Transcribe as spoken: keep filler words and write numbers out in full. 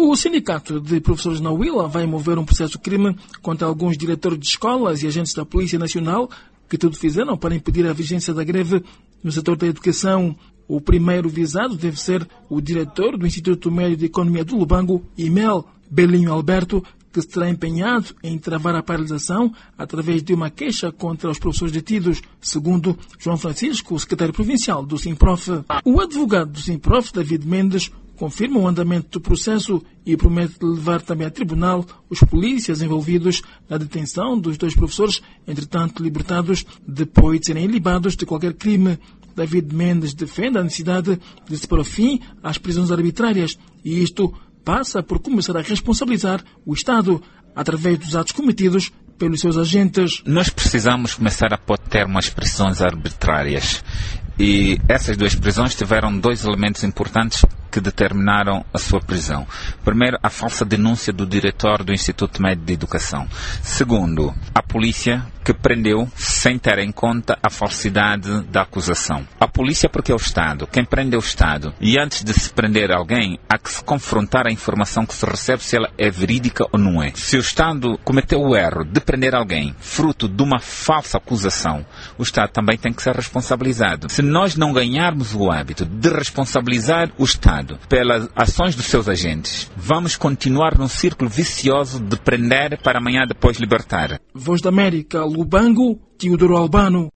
O Sindicato de Professores na Huila vai mover um processo crime contra alguns diretores de escolas e agentes da Polícia Nacional que tudo fizeram para impedir a vigência da greve no setor da educação. O primeiro visado deve ser o diretor do Instituto Médio de Economia do Lubango, I M E L, Belinho Alberto, que se terá empenhado em travar a paralisação através de uma queixa contra os professores detidos, segundo João Francisco, o secretário provincial do Simprof. O advogado do Simprof, David Mendes, confirma o andamento do processo e promete levar também a tribunal os polícias envolvidos na detenção dos dois professores, entretanto libertados depois de serem ilibados de qualquer crime. David Mendes defende a necessidade de se pôr fim às prisões arbitrárias e isto passa por começar a responsabilizar o Estado através dos atos cometidos pelos seus agentes. Nós precisamos começar a pôr termo às prisões arbitrárias. E essas duas prisões tiveram dois elementos importantes que determinaram a sua prisão. Primeiro, a falsa denúncia do diretor do Instituto Médio de Educação. Segundo, a polícia que prendeu sem ter em conta a falsidade da acusação. A polícia porque é o Estado. Quem prende é o Estado. E antes de se prender alguém, há que se confrontar a informação que se recebe se ela é verídica ou não é. Se o Estado cometeu o erro de prender alguém fruto de uma falsa acusação, o Estado também tem que ser responsabilizado. Se nós não ganharmos o hábito de responsabilizar o Estado pelas ações dos seus agentes, vamos continuar num círculo vicioso de prender para amanhã depois libertar. Voz da América, Lubango, Teodoro Albano.